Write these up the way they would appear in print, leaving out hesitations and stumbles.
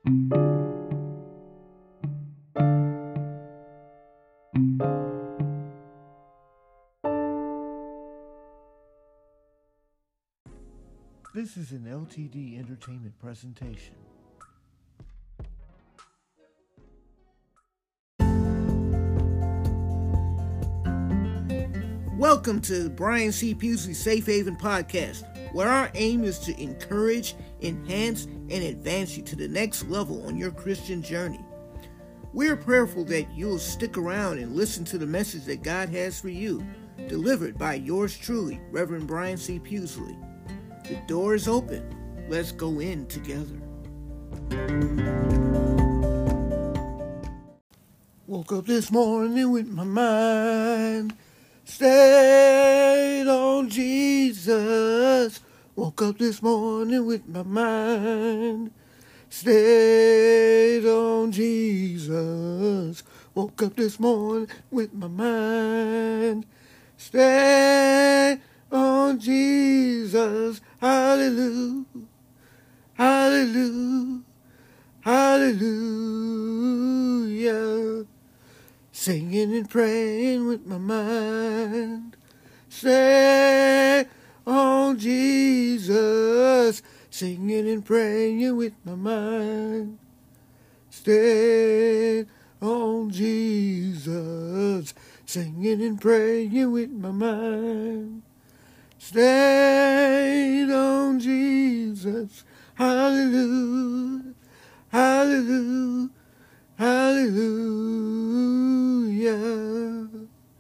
This is an LTD Entertainment presentation. Welcome to Brian C. Pusley's Safe Haven Podcast, where our aim is to encourage, enhance, and advance you to the next level on your Christian journey. We're prayerful that you'll stick around and listen to the message that God has for you, delivered by yours truly, Reverend Brian C. Pusley. The door is open. Let's go in together. Woke up this morning with my mind stayed on Jesus. Woke up this morning with my mind stayed on Jesus. Woke up this morning with my mind stayed on Jesus. Hallelujah, hallelujah, hallelujah. Singing and praying with my mind stay on Jesus. Singing and praying with my mind stay on Jesus. Singing and praying with my mind stayed on Jesus. Hallelujah, hallelujah, hallelujah.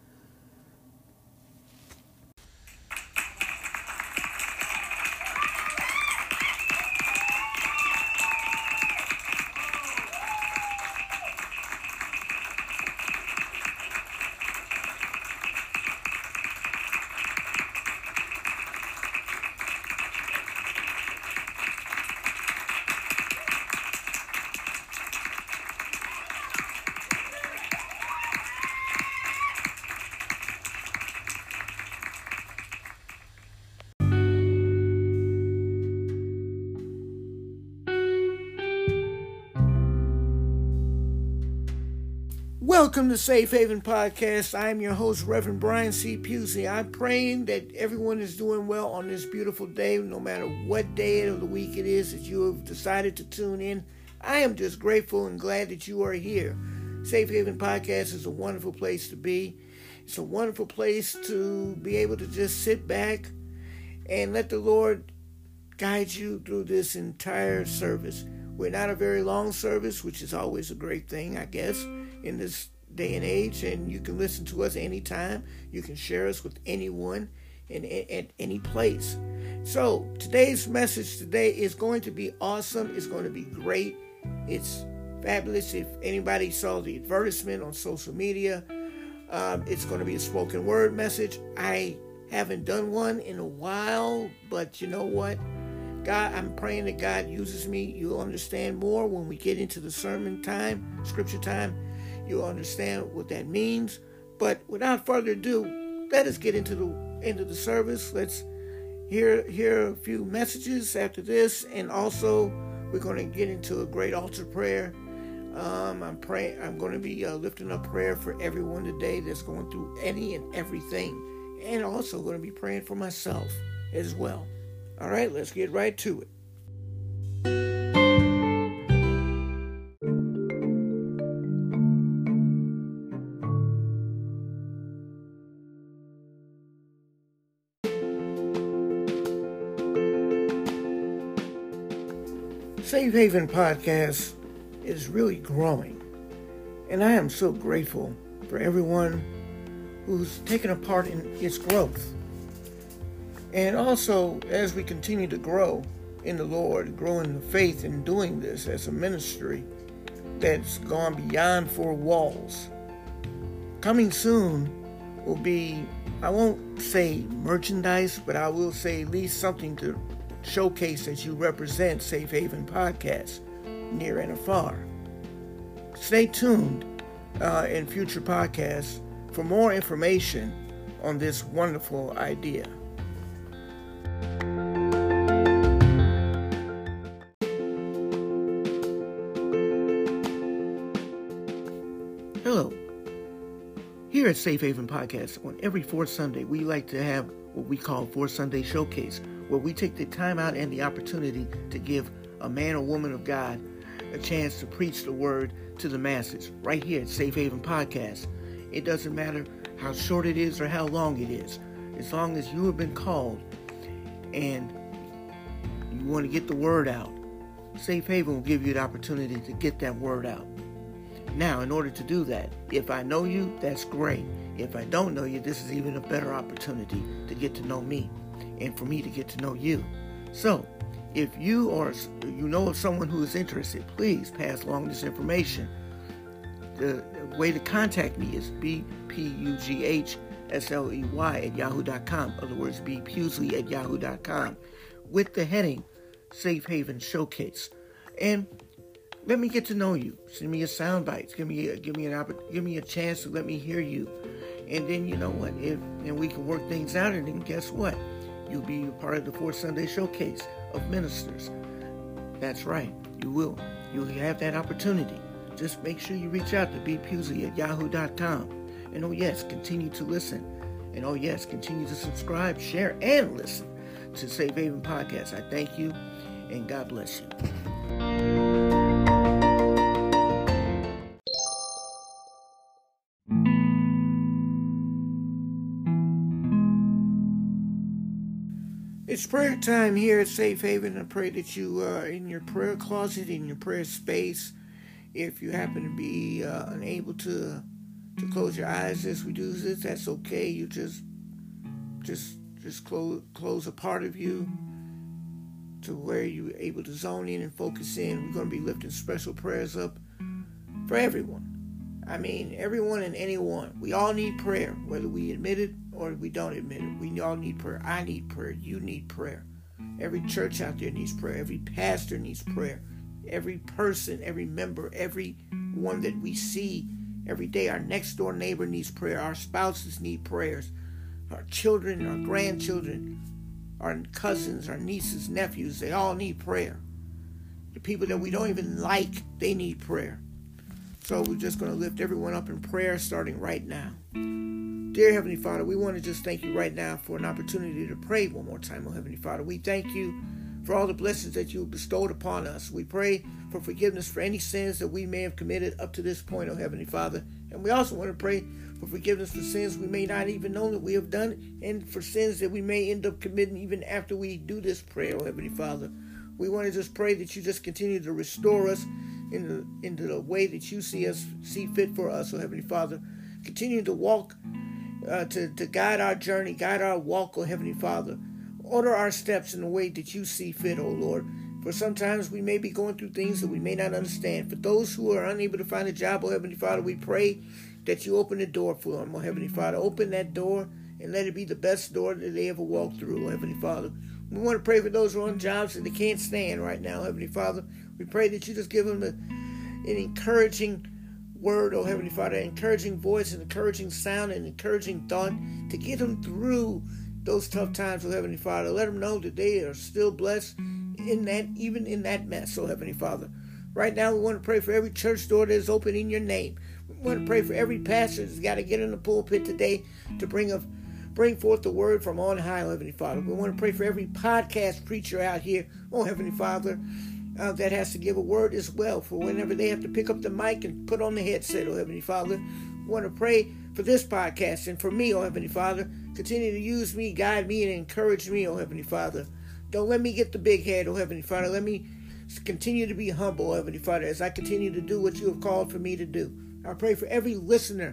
Welcome to Safe Haven Podcast. I'm your host, Reverend Brian C. Pusley. I'm praying that everyone is doing well on this beautiful day, no matter what day of the week it is that you have decided to tune in. I am just grateful and glad that you are here. Safe Haven Podcast is a wonderful place to be. It's a wonderful place to be able to just sit back and let the Lord guide you through this entire service. We're not a very long service, which is always a great thing, I guess, in this day and age. And you can listen to us anytime. You can share us with anyone at any place. So today's message today is going to be awesome. It's going to be great. It's fabulous. If anybody saw the advertisement on social media, it's going to be a spoken word message. I haven't done one in a while, but you know what? God, I'm praying that God uses me. You'll understand more when we get into the sermon time, scripture time. You'll understand what that means. But without further ado, let us get into the service. Let's hear a few messages after this, and also we're going to get into a great altar prayer. I'm going to be lifting up prayer for everyone today that's going through any and everything, and also going to be praying for myself as well. All right, let's get right to it. Safe Haven Podcast is really growing, and I am so grateful for everyone who's taken a part in its growth. And also, as we continue to grow in the Lord, grow in the faith in doing this as a ministry that's gone beyond four walls. Coming soon will be, I won't say merchandise, but I will say at least something to showcase that you represent Safe Haven Podcast near and afar. Stay tuned in future podcasts for more information on this wonderful idea. Hello. Here at Safe Haven Podcast, on every fourth Sunday, we like to have what we call Fourth Sunday Showcase, where we take the time out and the opportunity to give a man or woman of God a chance to preach the word to the masses, right here at Safe Haven Podcast. It doesn't matter how short it is or how long it is. As long as you have been called and you want to get the word out, Safe Haven will give you the opportunity to get that word out. Now, in order to do that, if I know you, that's great. If I don't know you, this is even a better opportunity to get to know me and for me to get to know you. So, if you know of someone who is interested, please pass along this information. The way to contact me is bpughsley@yahoo.com. In other words, bpughsley@yahoo.com with the heading Safe Haven Showcase. And let me get to know you. Send me a sound bites. Give me a chance to let me hear you. And then you know what? And we can work things out. And then guess what? You'll be a part of the Fourth Sunday Showcase of ministers. That's right. You will. You'll have that opportunity. Just make sure you reach out to bpughsley@yahoo.com. And oh yes, continue to listen. And oh yes, continue to subscribe, share, and listen to Safe Haven Podcast. I thank you, and God bless you. It's prayer time here at Safe Haven. I pray that you are in your prayer closet, in your prayer space. If you happen to be unable to close your eyes as we do this, that's okay. You just close a part of you to where you're able to zone in and focus in. We're going to be lifting special prayers up for everyone. I mean, everyone and anyone. We all need prayer, whether we admit it or we don't admit it. We all need prayer. I need prayer. You need prayer. Every church out there needs prayer. Every pastor needs prayer. Every person, every member, every one that we see every day. Our next door neighbor needs prayer. Our spouses need prayers. Our children, our grandchildren, our cousins, our nieces, nephews, they all need prayer. The people that we don't even like, they need prayer. So we're just going to lift everyone up in prayer starting right now. Dear Heavenly Father, we want to just thank you right now for an opportunity to pray one more time, oh Heavenly Father. We thank you for all the blessings that you have bestowed upon us. We pray for forgiveness for any sins that we may have committed up to this point, oh Heavenly Father. And we also want to pray for forgiveness for sins we may not even know that we have done, and for sins that we may end up committing even after we do this prayer, oh Heavenly Father. We want to just pray that you just continue to restore us into the way that you see fit for us, oh Heavenly Father. Continue to walk, to guide our journey, guide our walk, oh Heavenly Father. Order our steps in the way that you see fit, oh Lord. For sometimes we may be going through things that we may not understand. For those who are unable to find a job, oh Heavenly Father, we pray that you open the door for them, oh Heavenly Father. Open that door and let it be the best door that they ever walk through, oh Heavenly Father. We want to pray for those who are on jobs that they can't stand right now, Heavenly Father. We pray that you just give them an encouraging word, oh Heavenly Father, an encouraging voice, an encouraging sound, an encouraging thought to get them through those tough times, oh Heavenly Father. Let them know that they are still blessed even in that mess, oh Heavenly Father. Right now, we want to pray for every church door that is open in your name. We want to pray for every pastor that's got to get in the pulpit today to bring forth the word from on high, oh Heavenly Father. We want to pray for every podcast preacher out here, oh Heavenly Father, that has to give a word as well for whenever they have to pick up the mic and put on the headset, oh Heavenly Father. We want to pray for this podcast and for me, oh Heavenly Father. Continue to use me, guide me, and encourage me, oh Heavenly Father. Don't let me get the big head, oh Heavenly Father. Let me continue to be humble, oh Heavenly Father, as I continue to do what you have called for me to do. I pray for every listener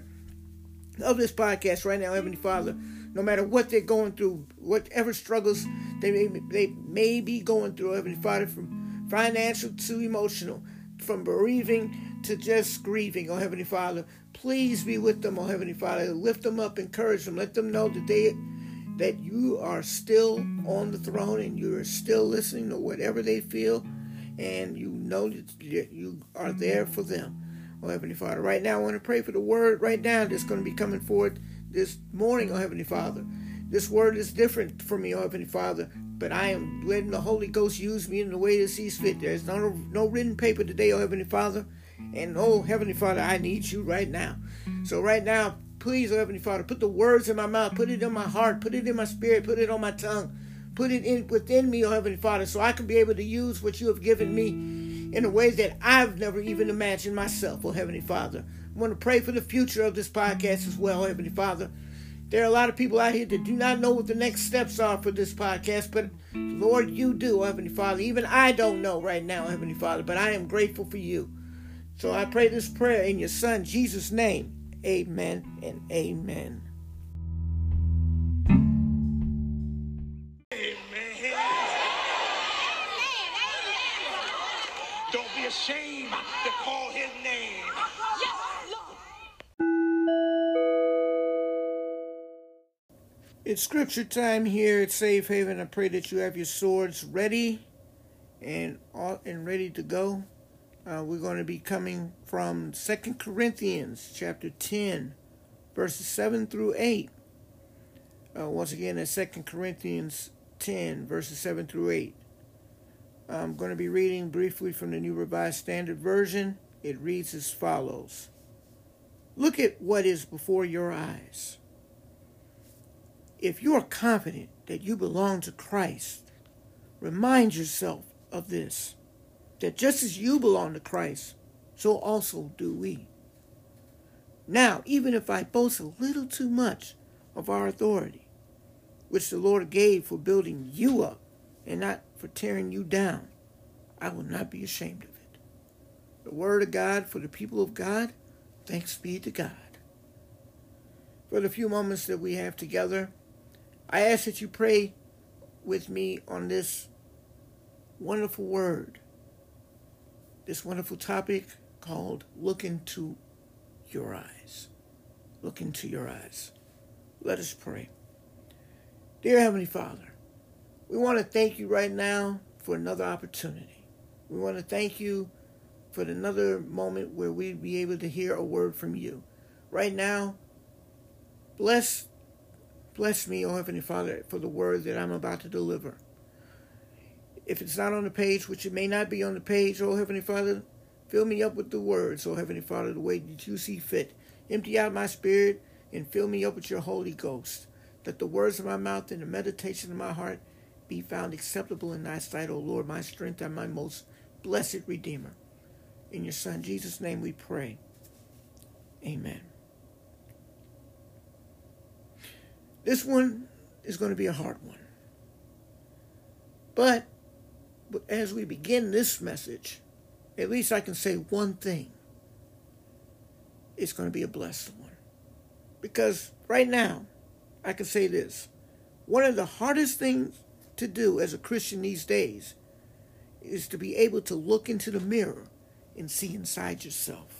of this podcast right now, Heavenly Father, no matter what they're going through, whatever struggles they may be going through, Heavenly Father, from financial to emotional, from bereaving to just grieving, oh Heavenly Father. Please be with them, oh Heavenly Father. Lift them up, encourage them. Let them know that you are still on the throne and you are still listening to whatever they feel, and you know that you are there for them, oh Heavenly Father. Right now, I want to pray for the word right now that's going to be coming forward this morning, oh Heavenly Father. This word is different for me, oh Heavenly Father, but I am letting the Holy Ghost use me in the way that sees fit. There's no written paper today, oh Heavenly Father. And oh Heavenly Father, I need you right now. So right now, please, oh Heavenly Father, put the words in my mouth, put it in my heart, put it in my spirit, put it on my tongue, put it in within me, oh Heavenly Father, so I can be able to use what you have given me in a way that I've never even imagined myself, oh Heavenly Father. I want to pray for the future of this podcast as well, oh Heavenly Father. There are a lot of people out here that do not know what the next steps are for this podcast, but Lord, you do, oh Heavenly Father. Even I don't know right now, oh Heavenly Father, but I am grateful for you. So I pray this prayer in your Son, Jesus' name. Amen and amen. Amen. Don't be ashamed to call his name. It's scripture time here at Safe Haven. I pray that you have your swords ready and ready to go. We're going to be coming from 2 Corinthians chapter 10, verses 7 through 8. Once again, at 2 Corinthians 10, verses 7 through 8. I'm going to be reading briefly from the New Revised Standard Version. It reads as follows. Look at what is before your eyes. If you are confident that you belong to Christ, remind yourself of this, that just as you belong to Christ, so also do we. Now, even if I boast a little too much of our authority, which the Lord gave for building you up and not for tearing you down, I will not be ashamed of it. The word of God for the people of God, thanks be to God. For the few moments that we have together, I ask that you pray with me on this wonderful word, this wonderful topic called Look Into Your Eyes. Look into your eyes. Let us pray. Dear Heavenly Father, we want to thank you right now for another opportunity. We want to thank you for another moment where we'd be able to hear a word from you. Right now, bless me, oh Heavenly Father, for the word that I'm about to deliver. If it's not on the page, which it may not be on the page, oh Heavenly Father, fill me up with the words, oh Heavenly Father, the way that you see fit. Empty out my spirit and fill me up with your Holy Ghost, that the words of my mouth and the meditation of my heart be found acceptable in thy sight, O Lord, my strength and my most blessed Redeemer. In your Son, Jesus' name we pray. Amen. This one is going to be a hard one. But as we begin this message, at least I can say one thing. It's going to be a blessed one. Because right now, I can say this. One of the hardest things to do as a Christian these days is to be able to look into the mirror and see inside yourself.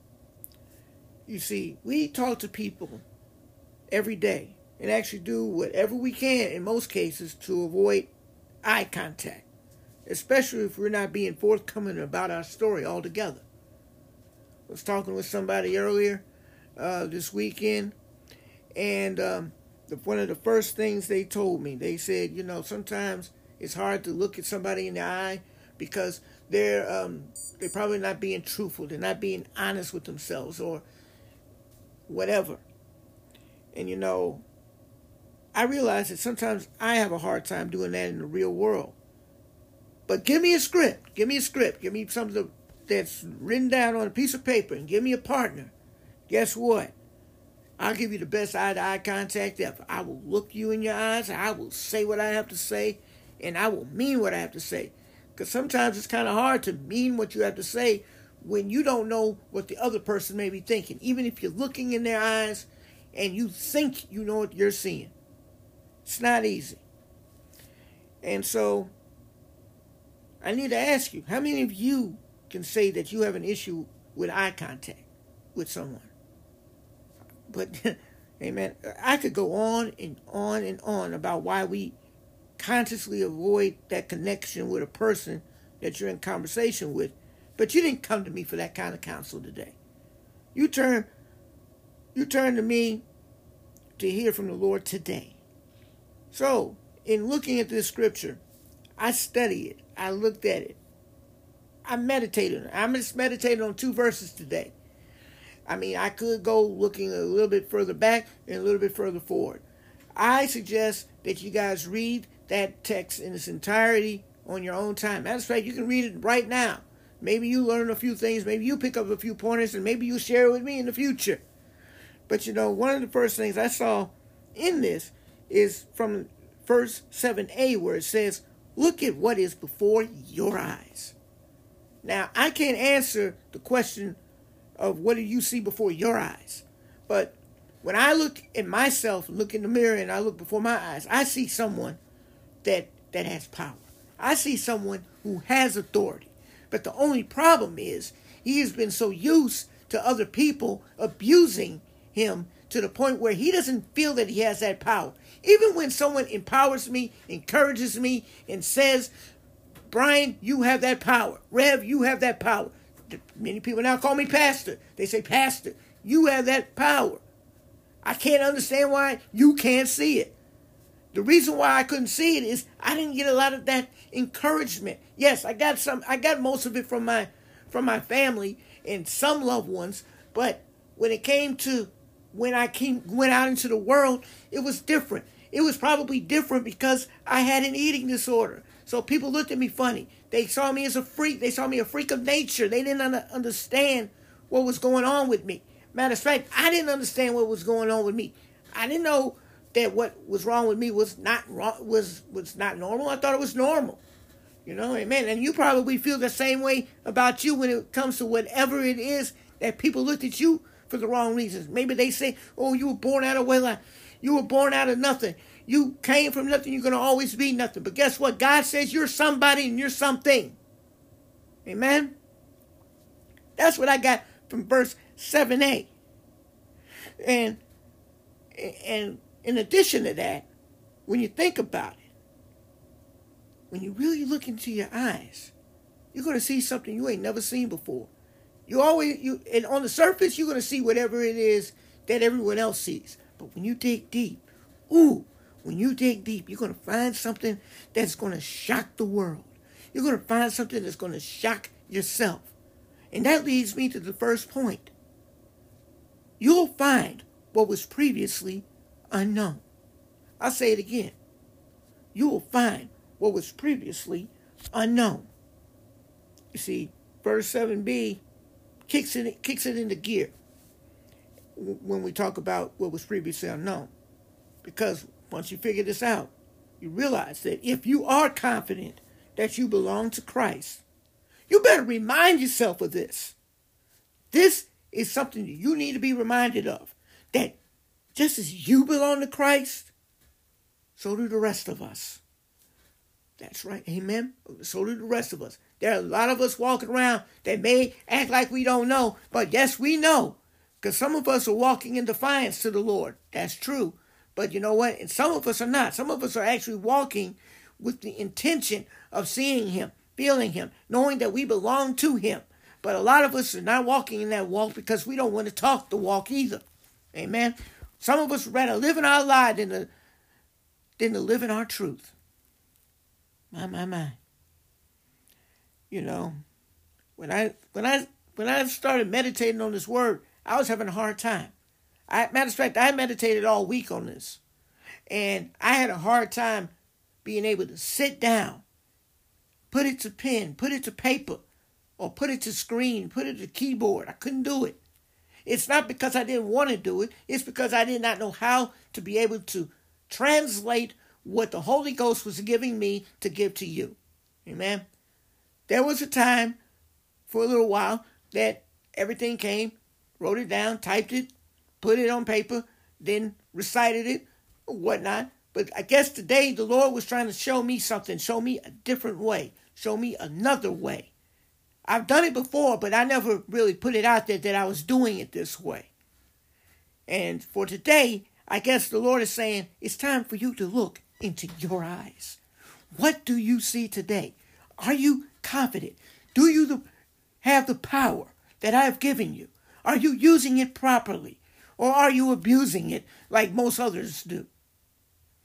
You see, we talk to people every day and actually do whatever we can in most cases to avoid eye contact, especially if we're not being forthcoming about our story altogether. I was talking with somebody earlier this weekend, and one of the first things they told me, they said, sometimes it's hard to look at somebody in the eye because they're probably not being truthful, they're not being honest with themselves or whatever. And I realize that sometimes I have a hard time doing that in the real world. But give me a script. Give me something that's written down on a piece of paper and give me a partner. Guess what? I'll give you the best eye-to-eye contact ever. I will look you in your eyes. I will say what I have to say. And I will mean what I have to say. Because sometimes it's kind of hard to mean what you have to say when you don't know what the other person may be thinking. Even if you're looking in their eyes and you think you know what you're seeing. It's not easy. And so, I need to ask you, how many of you can say that you have an issue with eye contact with someone? But, amen, I could go on and on and on about why we consciously avoid that connection with a person that you're in conversation with. But you didn't come to me for that kind of counsel today. You turn to me to hear from the Lord today. So, in looking at this scripture, I studied it. I looked at it. I meditated on it. I'm just meditating on 2 verses today. I mean, I could go looking a little bit further back and a little bit further forward. I suggest that you guys read that text in its entirety on your own time. Matter of fact, you can read it right now. Maybe you learn a few things. Maybe you pick up a few pointers, and maybe you share it with me in the future. But one of the first things I saw in this is from verse 7a, where it says, look at what is before your eyes. Now, I can't answer the question of what do you see before your eyes. But when I look at myself, look in the mirror, and I look before my eyes, I see someone that has power. I see someone who has authority. But the only problem is he has been so used to other people abusing him to the point where he doesn't feel that he has that power. Even when someone empowers me, encourages me, and says, Brian, you have that power. Rev, you have that power. Many people now call me pastor. They say, Pastor, you have that power. I can't understand why you can't see it. The reason why I couldn't see it is I didn't get a lot of that encouragement. Yes, I got most of it from my family and some loved ones, but when it came to when I went out into the world, it was different. It was probably different because I had an eating disorder. So people looked at me funny. They saw me as a freak. They saw me a freak of nature. They didn't understand what was going on with me. Matter of fact, I didn't understand what was going on with me. I didn't know that what was wrong with me was not wrong, was not normal. I thought it was normal. Amen. And you probably feel the same way about you when it comes to whatever it is that people looked at you for the wrong reasons. Maybe they say, oh, you were born out of wedlock. You were born out of nothing. You came from nothing. You're going to always be nothing. But guess what? God says you're somebody and you're something. Amen. That's what I got from verse 7a. And in addition to that, when you think about it, when you really look into your eyes, you're going to see something you ain't never seen before. And on the surface, you're going to see whatever it is that everyone else sees. But when you dig deep, you're going to find something that's going to shock the world. You're going to find something that's going to shock yourself. And that leads me to the first point. You'll find what was previously unknown. I'll say it again. You will find what was previously unknown. You see, verse 7b kicks it into gear when we talk about what was previously unknown. Because once you figure this out, you realize that if you are confident that you belong to Christ, you better remind yourself of this. This is something that you need to be reminded of. That just as you belong to Christ, so do the rest of us. That's right, amen? So do the rest of us. There are a lot of us walking around that may act like we don't know, but yes, we know. Because some of us are walking in defiance to the Lord. That's true. But you know what? And some of us are not. Some of us are actually walking with the intention of seeing Him, feeling Him, knowing that we belong to Him. But a lot of us are not walking in that walk because we don't want to talk the walk either. Amen? Some of us would rather live in our lie than to live in our truth. My. When I started meditating on this word, I was having a hard time. Matter of fact, I meditated all week on this. And I had a hard time being able to sit down, put it to pen, put it to paper, or put it to screen, put it to keyboard. I couldn't do it. It's not because I didn't want to do it. It's because I did not know how to be able to translate what the Holy Ghost was giving me to give to you. Amen. There was a time for a little while that everything came, wrote it down, typed it, put it on paper, then recited it, or whatnot. But I guess today the Lord was trying to show me something, show me a different way, show me another way. I've done it before, but I never really put it out there that I was doing it this way. And for today, I guess the Lord is saying, it's time for you to look into your eyes. What do you see today? Are you confident? Do you have the power that I have given you? Are you using it properly? Or are you abusing it like most others do?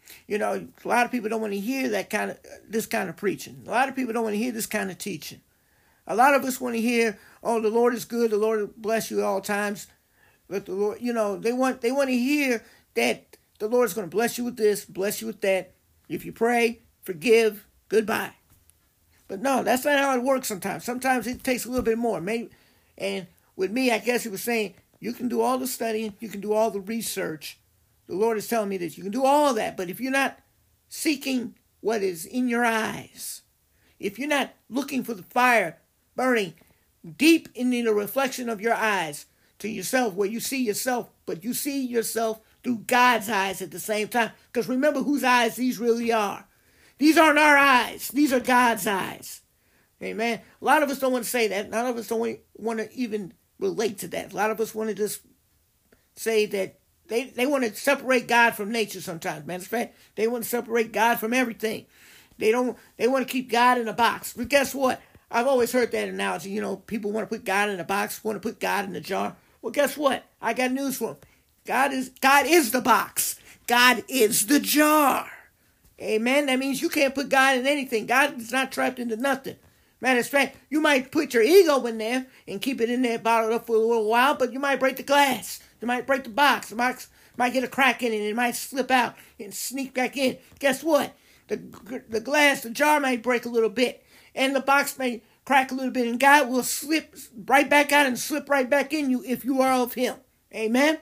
You know, a lot of people don't want to hear this kind of preaching. A lot of people don't want to hear this kind of teaching. A lot of us want to hear, oh, the Lord is good, the Lord will bless you at all times. But the Lord, you know, they want to hear that the Lord is going to bless you with this, bless you with that. If you pray, forgive, goodbye. But no, that's not how it works sometimes. Sometimes it takes a little bit more. Maybe, and with me, I guess he was saying, you can do all the studying, you can do all the research. The Lord is telling me this. You can do all that, but if you're not seeking what is in your eyes, if you're not looking for the fire burning deep in the reflection of your eyes to yourself, where you see yourself, but you see yourself through God's eyes at the same time. Because remember whose eyes these really are. These aren't our eyes. These are God's eyes. Amen. A lot of us don't want to say that. None of us don't want to even relate to that. A lot of us want to just say that they want to separate God from nature sometimes. Matter of fact, they want to separate God from everything. They want to keep God in a box. But guess what? I've always heard that analogy. You know, people want to put God in a box, want to put God in a jar. Well, guess what? I got news for them. God is the box. God is the jar. Amen. That means you can't put God in anything. God is not trapped into nothing. Matter of fact, you might put your ego in there and keep it in there bottled up for a little while, but you might break the glass. You might break the box. The box might get a crack in it. It might slip out and sneak back in. Guess what? The glass, the jar might break a little bit, and the box may crack a little bit, and God will slip right back out and slip right back in you if you are of Him. Amen?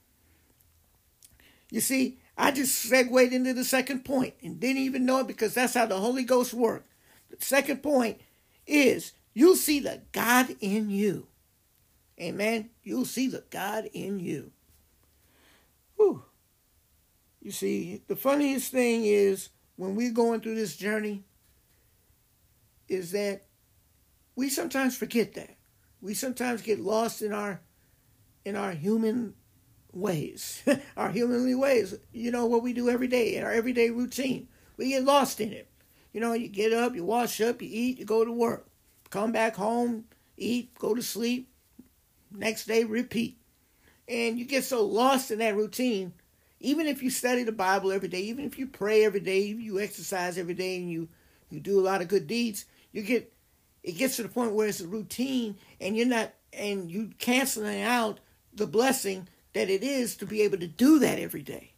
You see, I just segued into the second point and didn't even know it because that's how the Holy Ghost works. The second point is you'll see the God in you. Amen? You'll see the God in you. Whew. You see, the funniest thing is when we're going through this journey is that we sometimes forget that. We sometimes get lost in our human ways, our humanly ways. You know, what we do every day, in our everyday routine. We get lost in it. You know, you get up, you wash up, you eat, you go to work. Come back home, eat, go to sleep. Next day, repeat. And you get so lost in that routine, even if you study the Bible every day, even if you pray every day, you exercise every day, and you do a lot of good deeds, it gets to the point where it's a routine, and you canceling out the blessing that it is to be able to do that every day.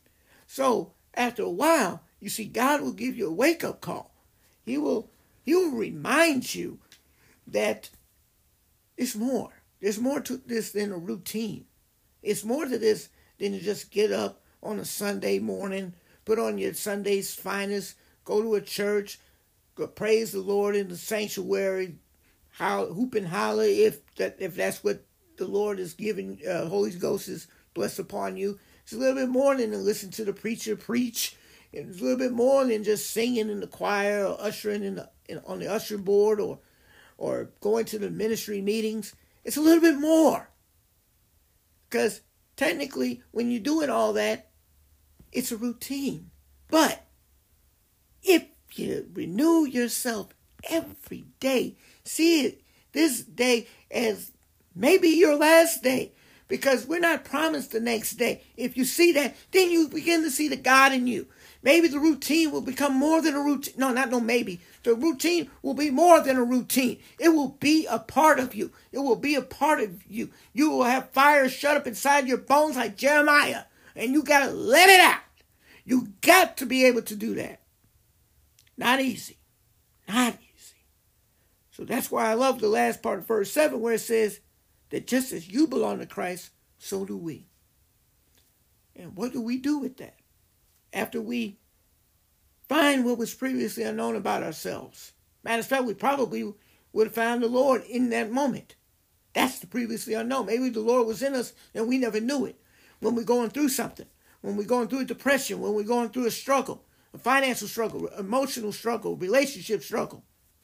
So after a while, you see, God will give you a wake-up call. He will remind you that it's more. There's more to this than a routine. It's more to this than to just get up on a Sunday morning, put on your Sunday's finest, go to a church, go praise the Lord in the sanctuary, hoop and holler if that's what the Lord is giving, Holy Ghost is blessed upon you. It's a little bit more than to listen to the preacher preach. It's a little bit more than just singing in the choir or ushering on the usher board or going to the ministry meetings. It's a little bit more. Because technically, when you're doing all that, it's a routine. But if you renew yourself every day, see this day as maybe your last day, because we're not promised the next day. If you see that, then you begin to see the God in you. Maybe the routine will become more than a routine. No, maybe. The routine will be more than a routine. It will be a part of you. It will be a part of you. You will have fire shut up inside your bones like Jeremiah, and you got to let it out. You got to be able to do that. Not easy. Not easy. So that's why I love the last part of verse 7 where it says that just as you belong to Christ, so do we. And what do we do with that? After we find what was previously unknown about ourselves. Matter of fact, we probably would have found the Lord in that moment. That's the previously unknown. Maybe the Lord was in us and we never knew it. When we're going through something, when we're going through a depression, when we're going through a struggle, a financial struggle, emotional struggle, relationship struggle.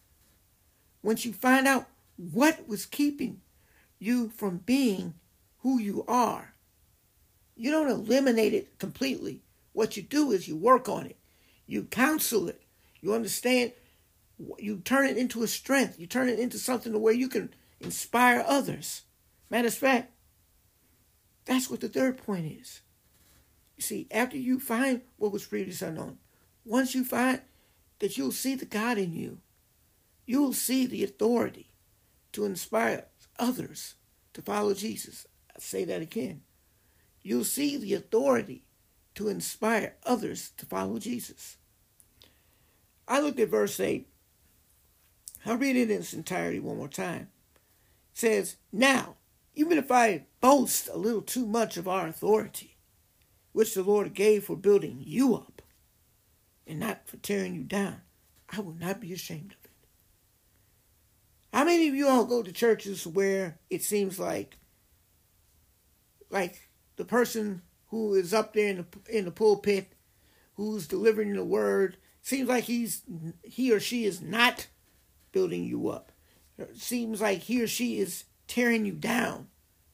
Once you find out what was keeping you from being who you are, you don't eliminate it completely. What you do is you work on it. You counsel it. You understand. You turn it into a strength. You turn it into something where you can inspire others. Matter of fact, that's what the third point is. You see, after you find what was previously unknown, once you find that you'll see the God in you, you'll see the authority to inspire others to follow Jesus. I'll say that again. You'll see the authority to inspire others to follow Jesus. I looked at verse 8. I'll read it in its entirety one more time. It says, "Now, even if I boast a little too much of our authority, which the Lord gave for building you up, and not for tearing you down, I will not be ashamed of it." How many of you all go to churches where it seems like the person who is up there in the pulpit, who's delivering the word, seems like he or she is not building you up. It seems like he or she is tearing you down.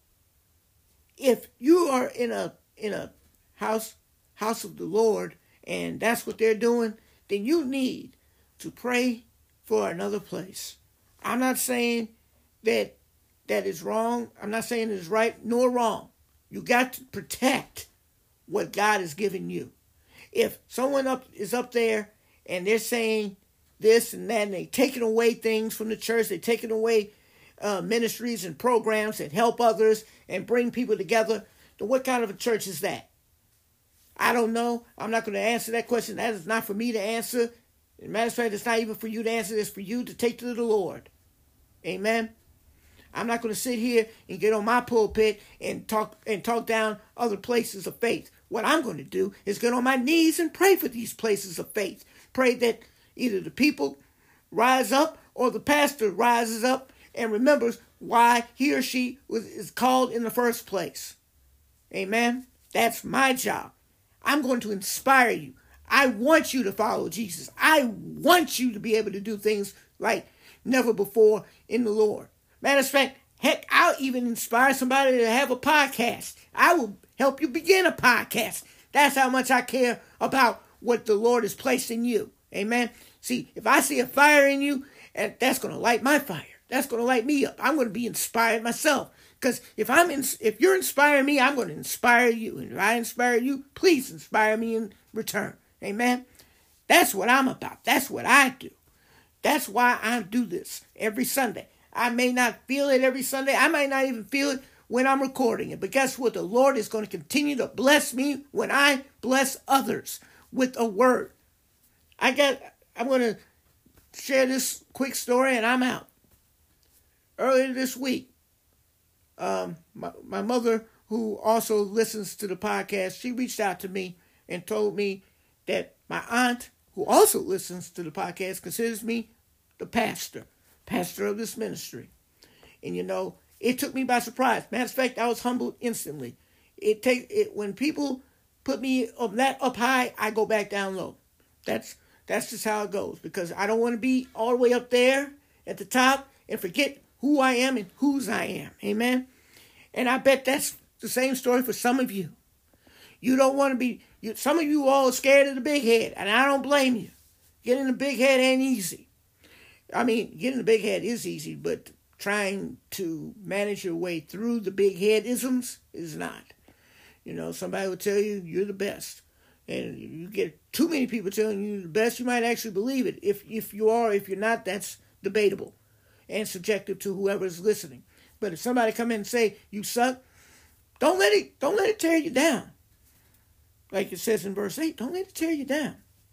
If you are in a house of the Lord, and that's what they're doing, then you need to pray for another place. I'm not saying that is wrong. I'm not saying it's right nor wrong. You got to protect what God has given you. If someone is up there and they're saying this and that, and they're taking away things from the church, they're taking away ministries and programs that help others and bring people together, then what kind of a church is that? I don't know. I'm not going to answer that question. That is not for me to answer. As a matter of fact, it's not even for you to answer. It's for you to take to the Lord. Amen. I'm not going to sit here and get on my pulpit and talk down other places of faith. What I'm going to do is get on my knees and pray for these places of faith. Pray that either the people rise up or the pastor rises up and remembers why he or she is called in the first place. Amen. That's my job. I'm going to inspire you. I want you to follow Jesus. I want you to be able to do things like never before in the Lord. Matter of fact, heck, I'll even inspire somebody to have a podcast. I will help you begin a podcast. That's how much I care about what the Lord has placed in you. Amen. See, if I see a fire in you, that's going to light my fire. That's going to light me up. I'm going to be inspired myself. Because if you're inspiring me, I'm going to inspire you. And if I inspire you, please inspire me in return. Amen. That's what I'm about. That's what I do. That's why I do this every Sunday. I may not feel it every Sunday. I might not even feel it when I'm recording it. But guess what? The Lord is going to continue to bless me when I bless others with a word. I'm going to share this quick story and I'm out. Earlier this week, my mother, who also listens to the podcast, she reached out to me and told me that my aunt, who also listens to the podcast, considers me the pastor of this ministry. And it took me by surprise. Matter of fact, I was humbled instantly. When people put me up high, I go back down low. That's just how it goes, because I don't want to be all the way up there at the top and forget who I am and whose I am. Amen. And I bet that's the same story for some of you. You don't want to be, some of you all are scared of the big head, and I don't blame you. Getting the big head ain't easy. I mean, getting the big head is easy, but trying to manage your way through the big head-isms is not. Somebody will tell you you're the best. And you get too many people telling you the best, you might actually believe it. If you are, if you're not, that's debatable and subjective to whoever's listening. But if somebody come in and say you suck, don't let it tear you down. Like it says in verse 8, don't let it tear you down.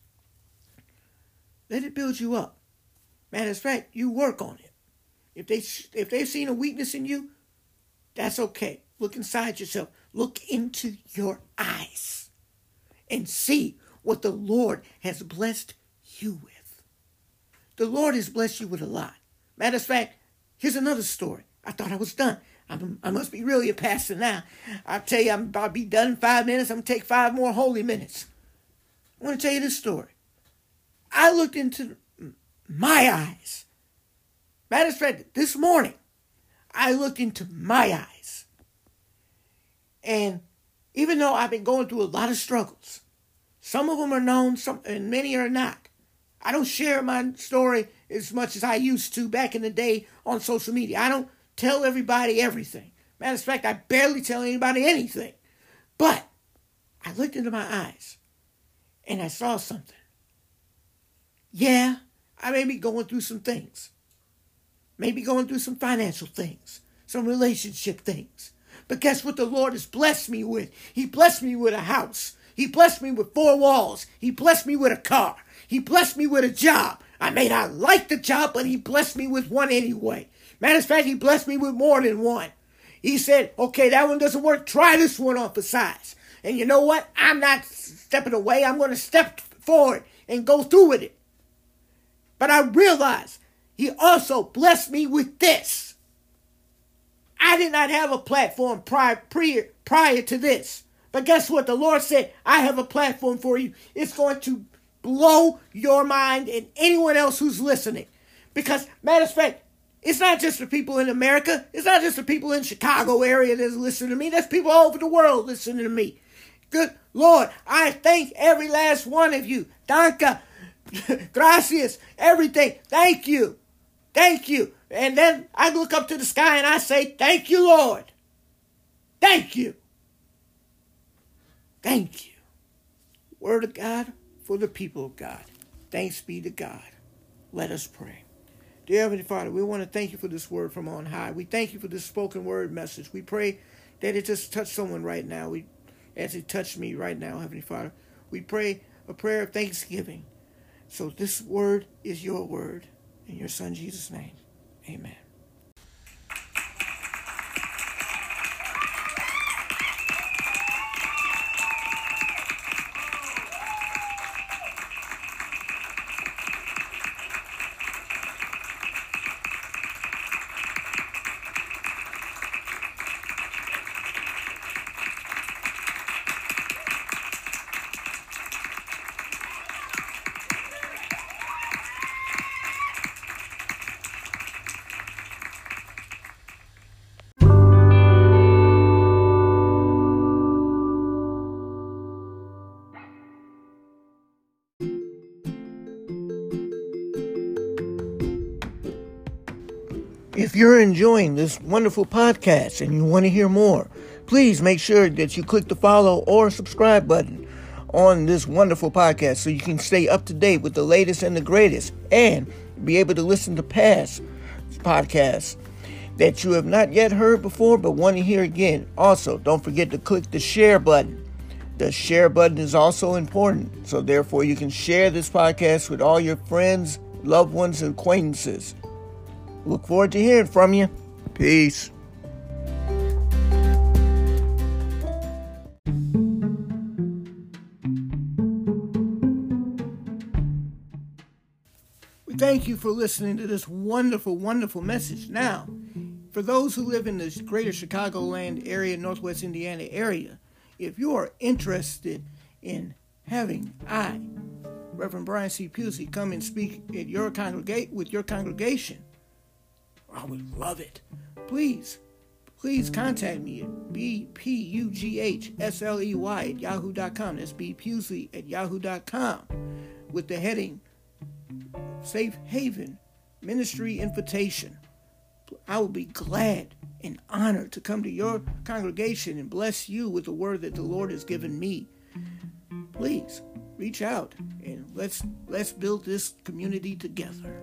Let it build you up. Matter of fact, you work on it. If they've seen a weakness in you, that's okay. Look inside yourself. Look into your eyes and see what the Lord has blessed you with. The Lord has blessed you with a lot. Matter of fact, here's another story. I thought I was done. I must be really a pastor now. I'll tell you, I'm about to be done in 5 minutes. I'm going to take 5 more holy minutes. I want to tell you this story. I looked into my eyes. Matter of fact, this morning, I looked into my eyes. And even though I've been going through a lot of struggles, some of them are known, and many are not. I don't share my story as much as I used to back in the day on social media. I don't tell everybody everything. Matter of fact, I barely tell anybody anything. But I looked into my eyes and I saw something. Yeah, I may be going through some things. Maybe going through some financial things, some relationship things. But guess what the Lord has blessed me with? He blessed me with a house. He blessed me with 4 walls. He blessed me with a car. He blessed me with a job. I may not like the job, but he blessed me with one anyway. Matter of fact, he blessed me with more than one. He said, okay, that one doesn't work. Try this one on for size. And you know what? I'm not stepping away. I'm going to step forward and go through with it. But I realized he also blessed me with this. I did not have a platform prior to this. But guess what? The Lord said, I have a platform for you. It's going to blow your mind and anyone else who's listening. Because, matter of fact, it's not just the people in America. It's not just the people in Chicago area that's listening to me. There's people all over the world listening to me. Good Lord, I thank every last one of you. Danke, gracias, everything. Thank you. Thank you. And then I look up to the sky and I say, thank you, Lord. Thank you. Thank you. Word of God for the people of God. Thanks be to God. Let us pray. Dear Heavenly Father, we want to thank you for this word from on high. We thank you for this spoken word message. We pray that it just touched someone right now. As it touched me right now, Heavenly Father. We pray a prayer of thanksgiving. So this word is your word. In your Son Jesus' name. Amen. If you're enjoying this wonderful podcast and you want to hear more, please make sure that you click the follow or subscribe button on this wonderful podcast so you can stay up to date with the latest and the greatest and be able to listen to past podcasts that you have not yet heard before but want to hear again. Also, don't forget to click the share button. The share button is also important, so therefore you can share this podcast with all your friends, loved ones, and acquaintances. Look forward to hearing from you. Peace. We thank you for listening to this wonderful, wonderful message. Now, for those who live in the greater Chicagoland area, Northwest Indiana area, if you are interested in having Reverend Brian C. Pusey, come and speak at your with your congregation, I would love it. Please contact me at bpughsley@yahoo.com. That's bpughsley@yahoo.com with the heading Safe Haven Ministry Invitation. I will be glad and honored to come to your congregation and bless you with the word that the Lord has given me. Please reach out and let's build this community together.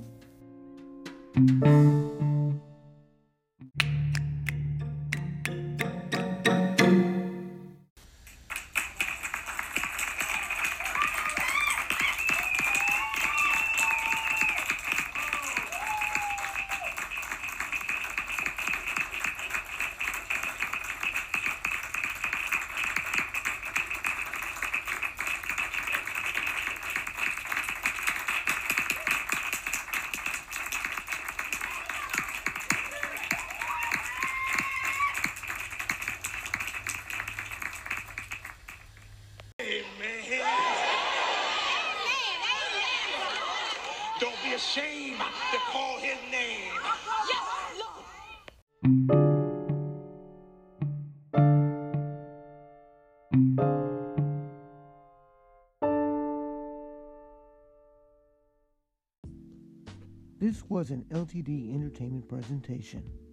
Don't be ashamed to call his name. Yes, Lord. This was an LTD Entertainment presentation.